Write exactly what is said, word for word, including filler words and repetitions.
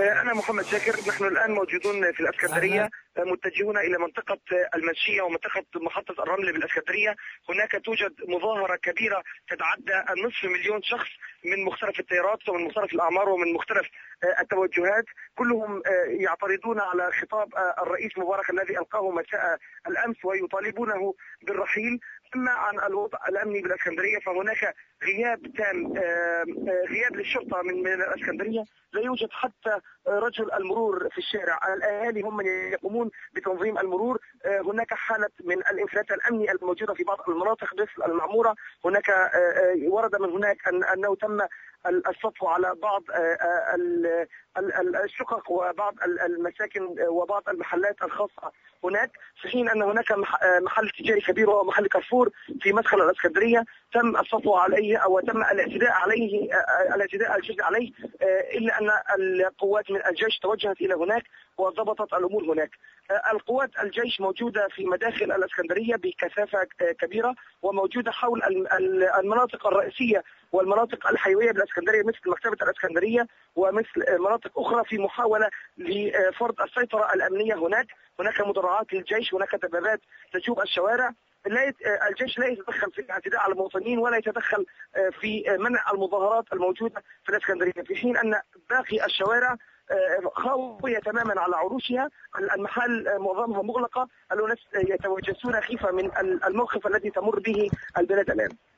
أنا محمد شاكر. نحن الآن موجودون في الإسكندرية، متجهون إلى منطقة المنشية ومنطقة محطة الرمل بالإسكندرية. هناك توجد مظاهرة كبيرة تتعدى النصف مليون شخص من مختلف التيارات ومن مختلف الأعمار ومن مختلف التوجهات، كلهم يعترضون على خطاب الرئيس مبارك الذي ألقاه مساء الأمس ويطالبونه بالرحيل. أما عن الوضع الأمني بالإسكندرية فهناك غياب تام، غياب للشرطة من من الإسكندرية، لا يوجد حتى رجل المرور في الشارع. الأهالي هم من يقومون بتنظيم المرور. هناك حالة من الانفلات الأمني الموجودة في بعض المناطق مثل المعمورة. هناك ورد من هناك أن أنه تم السطو على بعض الشقق وبعض المساكن وبعض المحلات الخاصة هناك، في حين أن هناك محل تجاري كبير وهو محل كارفور في مدخل الإسكندرية تم السطو عليه أو تم الاعتداء عليه الاعتداء الجزئي عليه، إلا أن القوات من الجيش توجهت إلى هناك وضبطت الأمور هناك. القوات الجيش موجودة في مداخل الإسكندرية بكثافة كبيرة، وموجودة حول المناطق الرئيسية والمناطق الحيوية بالإسكندرية مثل مكتبة الإسكندرية ومثل مناطق أخرى في محاولة لفرض السيطرة الأمنية هناك. هناك مدرعات للجيش، هناك دبابات تجوب الشوارع. لا الجيش لا يتدخل في الاعتداء على المواطنين ولا يتدخل في منع المظاهرات الموجودة في الإسكندرية، في حين أن باقي الشوارع خاوية تماما على عروشها، المحال معظمها مغلقة، الناس يتوجسون خيفة من الموقف الذي تمر به البلاد الآن.